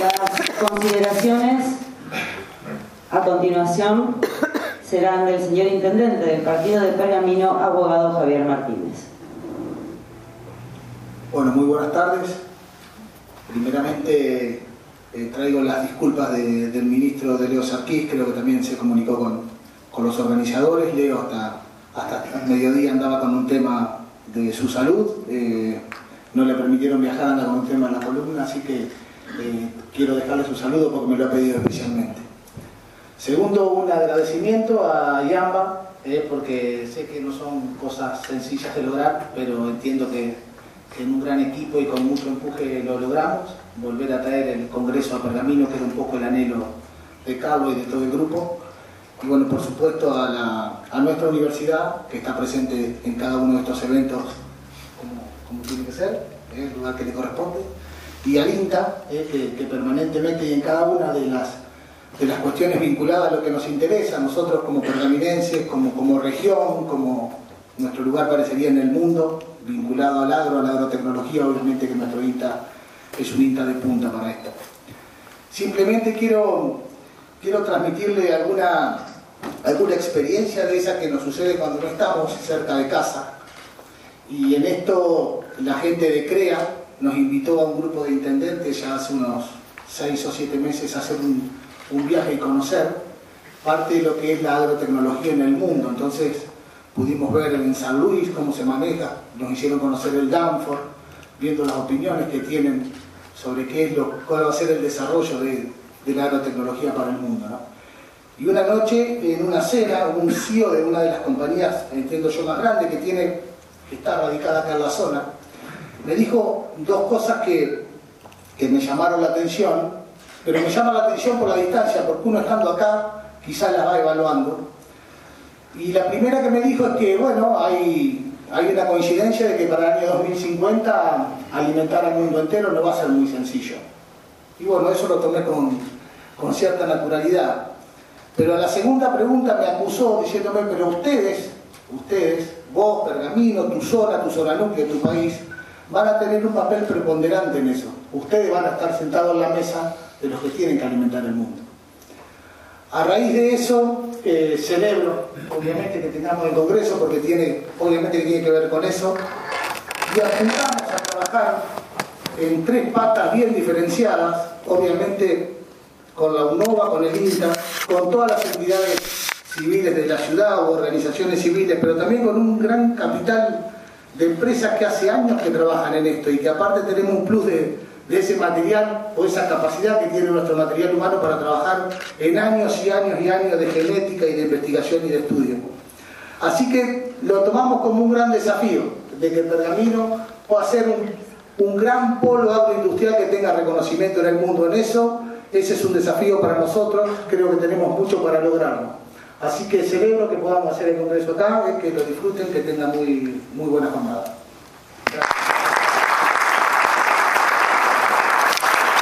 Las consideraciones a continuación serán del señor Intendente del Partido de Pergamino, abogado Javier Martínez. Bueno, muy buenas tardes. Primeramente traigo las disculpas del ministro de Leo Sarkis, creo que también se comunicó con los organizadores. Leo hasta el mediodía andaba con un tema de su salud, no le permitieron viajar, anda con un tema de la columna, así que quiero dejarle su saludo porque me lo ha pedido especialmente. Segundo, un agradecimiento a Yamba, porque sé que no son cosas sencillas de lograr, pero entiendo que en un gran equipo y con mucho empuje lo logramos, volver a traer el Congreso a Pergamino, que era un poco el anhelo de Carlos y de todo el grupo. Y bueno, por supuesto a nuestra universidad, que está presente en cada uno de estos eventos como tiene que ser, el lugar que le corresponde, y al INTA, que permanentemente y en cada una de las cuestiones vinculadas a lo que nos interesa, nosotros como pergaminenses, como región, como nuestro lugar parecería en el mundo, vinculado al agro, a la agrotecnología, obviamente que nuestro INTA es un INTA de punta para esto. Simplemente quiero transmitirle alguna experiencia de esa que nos sucede cuando no estamos cerca de casa. Y en esto la gente de CREA nos invitó a un grupo de intendentes ya hace unos 6 o 7 meses a hacer un viaje y conocer parte de lo que es la agrotecnología en el mundo. Entonces pudimos ver en San Luis cómo se maneja, nos hicieron conocer el Danforth, viendo las opiniones que tienen sobre cuál va a ser el desarrollo de la agrotecnología para el mundo, ¿no? Y una noche, en una cena, un CEO de una de las compañías, entiendo yo, más grande que está radicada acá en la zona, me dijo dos cosas que me llamaron la atención, pero me llama la atención por la distancia, porque uno estando acá quizás las va evaluando. Y la primera que me dijo es que, bueno, hay una coincidencia de que para el año 2050 alimentar al mundo entero no va a ser muy sencillo. Y bueno, eso lo tomé con cierta naturalidad. Pero a la segunda pregunta me acusó diciéndome, pero ustedes, vos, Pergamino, tu zona núcleo, tu país, van a tener un papel preponderante en eso. Ustedes van a estar sentados en la mesa de los que tienen que alimentar el mundo. A raíz de eso, celebro, obviamente, que tengamos el Congreso, porque tiene que ver con eso, y apuntamos a trabajar en 3 patas bien diferenciadas, obviamente con la UNOVA, con el INTA, con todas las entidades civiles de la ciudad o organizaciones civiles, pero también con un gran capital de empresas que hace años que trabajan en esto y que aparte tenemos un plus de ese material o esa capacidad que tiene nuestro material humano para trabajar en años y años y años de genética y de investigación y de estudio. Así que lo tomamos como un gran desafío de que Pergamino pueda ser un gran polo agroindustrial que tenga reconocimiento en el mundo en eso. Ese es un desafío para nosotros, creo que tenemos mucho para lograrlo. Así que celebro que podamos hacer el Congreso acá, que lo disfruten, que tengan muy buena jornada.